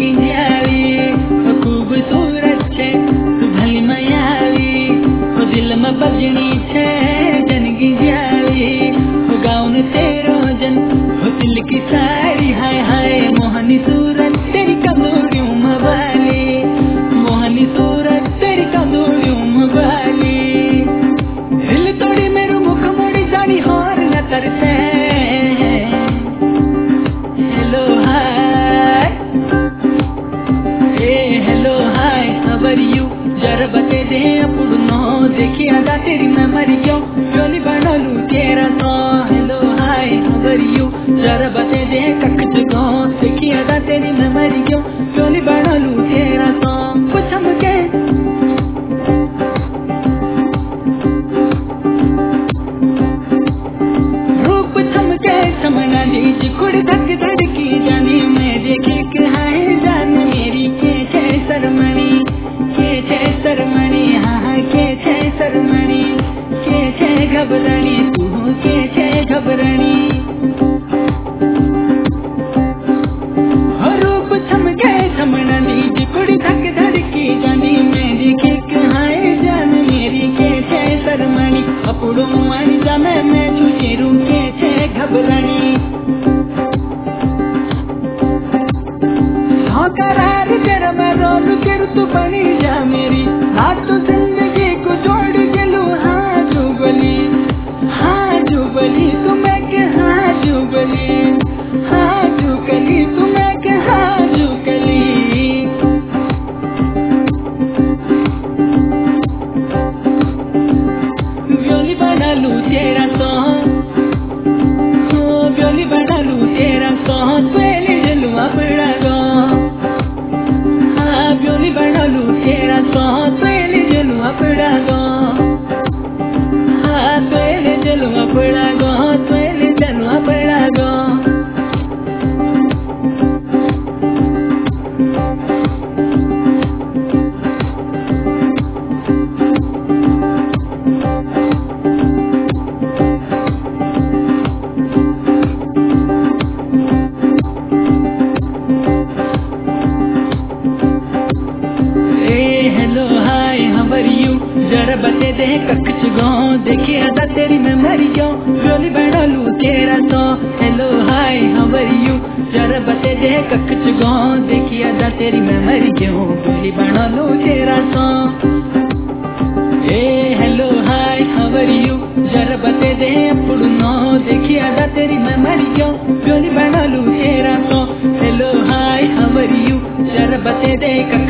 जिंदगी जियावी खूबसूरत छे तू भली मायावी दिल में बजनी छे जिंदगी जियावी गाउन तेरो जन दिल की सारी हाय हाय मोहनी सूरत तेरी कमजोरियों में वाली मोहनी सूरत तेरी कमजोरियों में वाली दिल तोड़ी मेरू मुख मोड़ी जानी और न तरसे hello hi hello hi how are you जरा बते दे अपुड़नो देखी आदा तेरी मेमोरी क्यों जोली बनलू तेरा तो hello hi how are you जरा बते दे कक्च को देखी आदा तेरी मेमोरी क्यों जोली बनलू तेरा तो कुछ हमके रूप थमके समना लीज कुड़ धक धड़की जानी मैं देखे के हाय जान मेरी के छे सरमणी हाँ के छे सरमणी के छे घबरानी तू के छे घबरानी रूप थमके समना लीज कुड़ धक धड़की जानी मैं देखे के हाय जान मेरी के छे सरमणी अपुड़ो मान जामे मैं तुझे रू के छे घबरानी करार तेरा मैं रोलू के तू बनी जा मेरी आज तो जिंदगी को जोड़ के लू हाँ जुबली तू मैं के हाँ जुबली तू मैं के हाँ जुगली ब्योली बना लू तेरा ब्योली बना लू तेरा पहले जलू अपना ब्योली बनलू तेरा पहले जलू अपना पहले जलू अपना पहले जलू अपना जरा बते दे कक्च गो देखी आदा तेरी मेमोरी क्यों ब्योली बनलू तेरा तो hello hi how are you जरा बते दे कक्च गो देखी आदा तेरी मेमोरी क्यों ब्योली बनलू तेरा तो hello hi how are you जरा बते दे अपुड़नो देखी आदा तेरी मेमोरी क्यों ब्योली बनलू तेरा तो hello hi how are you जरा बते दे